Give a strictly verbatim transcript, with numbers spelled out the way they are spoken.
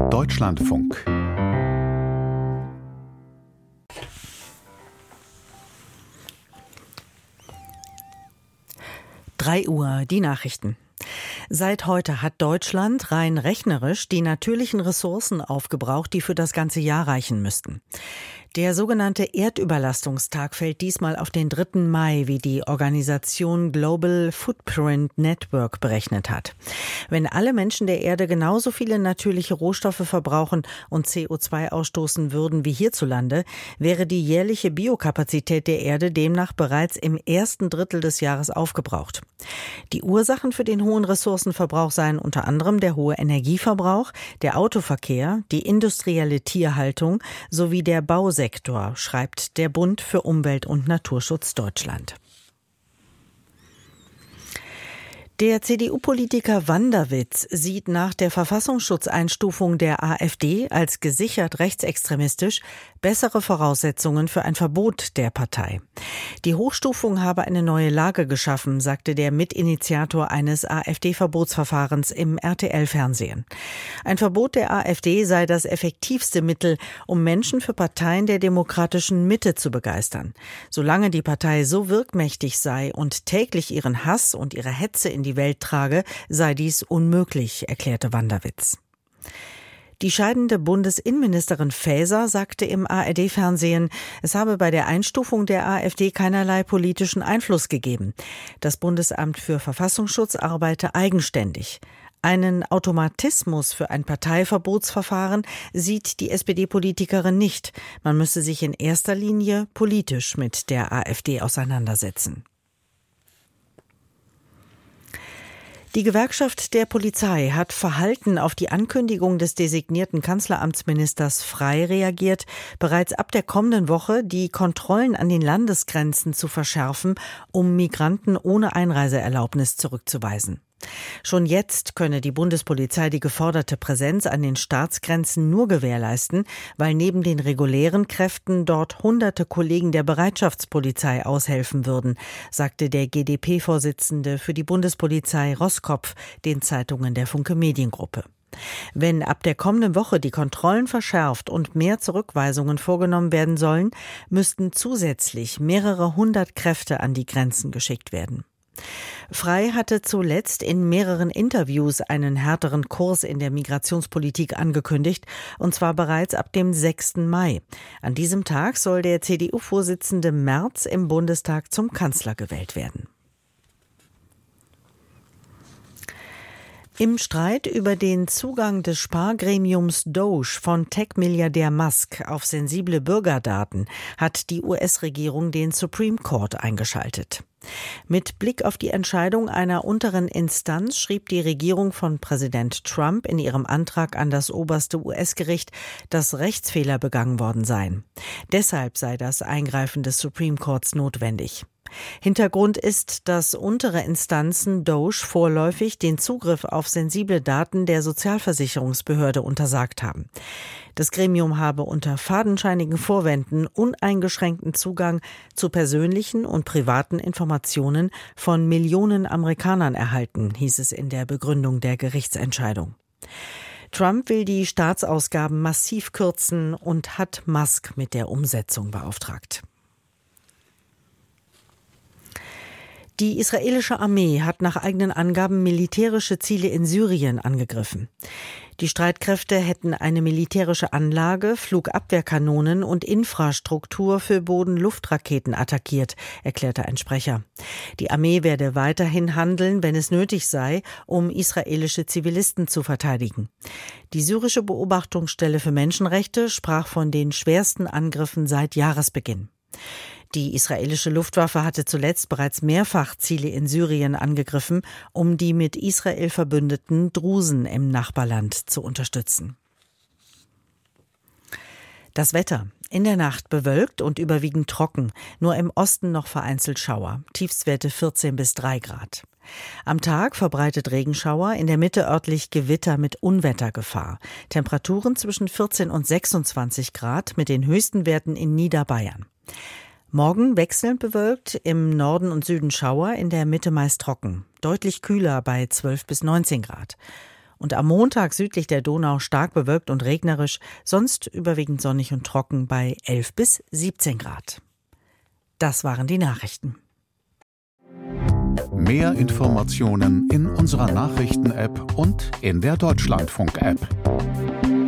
Deutschlandfunk. drei Uhr, die Nachrichten. Seit heute hat Deutschland rein rechnerisch die natürlichen Ressourcen aufgebraucht, die für das ganze Jahr reichen müssten. Der sogenannte Erdüberlastungstag fällt diesmal auf den dritten Mai, wie die Organisation Global Footprint Network berechnet hat. Wenn alle Menschen der Erde genauso viele natürliche Rohstoffe verbrauchen und C O zwei ausstoßen würden wie hierzulande, wäre die jährliche Biokapazität der Erde demnach bereits im ersten Drittel des Jahres aufgebraucht. Die Ursachen für den hohen Ressourcenverbrauch seien unter anderem der hohe Energieverbrauch, der Autoverkehr, die industrielle Tierhaltung sowie der Bausektor, schreibt der Bund für Umwelt und Naturschutz Deutschland. Der C D U-Politiker Wanderwitz sieht nach der Verfassungsschutzeinstufung der AfD als gesichert rechtsextremistisch bessere Voraussetzungen für ein Verbot der Partei. Die Hochstufung habe eine neue Lage geschaffen, sagte der Mitinitiator eines AfD-Verbotsverfahrens im R T L-Fernsehen. Ein Verbot der AfD sei das effektivste Mittel, um Menschen für Parteien der demokratischen Mitte zu begeistern. Solange die Partei so wirkmächtig sei und täglich ihren Hass und ihre Hetze in die Welt trage, sei dies unmöglich, erklärte Wanderwitz. Die scheidende Bundesinnenministerin Faeser sagte im A R D-Fernsehen, es habe bei der Einstufung der AfD keinerlei politischen Einfluss gegeben. Das Bundesamt für Verfassungsschutz arbeite eigenständig. Einen Automatismus für ein Parteiverbotsverfahren sieht die S P D-Politikerin nicht. Man müsse sich in erster Linie politisch mit der AfD auseinandersetzen. Die Gewerkschaft der Polizei hat verhalten auf die Ankündigung des designierten Kanzleramtsministers Frey reagiert, bereits ab der kommenden Woche die Kontrollen an den Landesgrenzen zu verschärfen, um Migranten ohne Einreiseerlaubnis zurückzuweisen. Schon jetzt könne die Bundespolizei die geforderte Präsenz an den Staatsgrenzen nur gewährleisten, weil neben den regulären Kräften dort hunderte Kollegen der Bereitschaftspolizei aushelfen würden, sagte der G d P-Vorsitzende für die Bundespolizei Roskopf den Zeitungen der Funke Mediengruppe. Wenn ab der kommenden Woche die Kontrollen verschärft und mehr Zurückweisungen vorgenommen werden sollen, müssten zusätzlich mehrere hundert Kräfte an die Grenzen geschickt werden. Frey hatte zuletzt in mehreren Interviews einen härteren Kurs in der Migrationspolitik angekündigt, und zwar bereits ab dem sechsten Mai. An diesem Tag soll der C D U-Vorsitzende Merz im Bundestag zum Kanzler gewählt werden. Im Streit über den Zugang des Spargremiums Doge von Tech-Milliardär Musk auf sensible Bürgerdaten hat die U S-Regierung den Supreme Court eingeschaltet. Mit Blick auf die Entscheidung einer unteren Instanz schrieb die Regierung von Präsident Trump in ihrem Antrag an das oberste U S-Gericht, dass Rechtsfehler begangen worden seien. Deshalb sei das Eingreifen des Supreme Courts notwendig. Hintergrund ist, dass untere Instanzen Doge vorläufig den Zugriff auf sensible Daten der Sozialversicherungsbehörde untersagt haben. Das Gremium habe unter fadenscheinigen Vorwänden uneingeschränkten Zugang zu persönlichen und privaten Informationen von Millionen Amerikanern erhalten, hieß es in der Begründung der Gerichtsentscheidung. Trump will die Staatsausgaben massiv kürzen und hat Musk mit der Umsetzung beauftragt. Die israelische Armee hat nach eigenen Angaben militärische Ziele in Syrien angegriffen. Die Streitkräfte hätten eine militärische Anlage, Flugabwehrkanonen und Infrastruktur für Boden-Luft-Raketen attackiert, erklärte ein Sprecher. Die Armee werde weiterhin handeln, wenn es nötig sei, um israelische Zivilisten zu verteidigen. Die syrische Beobachtungsstelle für Menschenrechte sprach von den schwersten Angriffen seit Jahresbeginn. Die israelische Luftwaffe hatte zuletzt bereits mehrfach Ziele in Syrien angegriffen, um die mit Israel verbündeten Drusen im Nachbarland zu unterstützen. Das Wetter. In der Nacht bewölkt und überwiegend trocken, nur im Osten noch vereinzelt Schauer, Tiefstwerte vierzehn bis drei Grad. Am Tag verbreitet Regenschauer, in der Mitte örtlich Gewitter mit Unwettergefahr. Temperaturen zwischen vierzehn und sechsundzwanzig Grad mit den höchsten Werten in Niederbayern. Morgen wechselnd bewölkt, im Norden und Süden Schauer, in der Mitte meist trocken. Deutlich kühler bei zwölf bis neunzehn Grad. Und am Montag südlich der Donau stark bewölkt und regnerisch, sonst überwiegend sonnig und trocken bei elf bis siebzehn Grad. Das waren die Nachrichten. Mehr Informationen in unserer Nachrichten-App und in der Deutschlandfunk-App.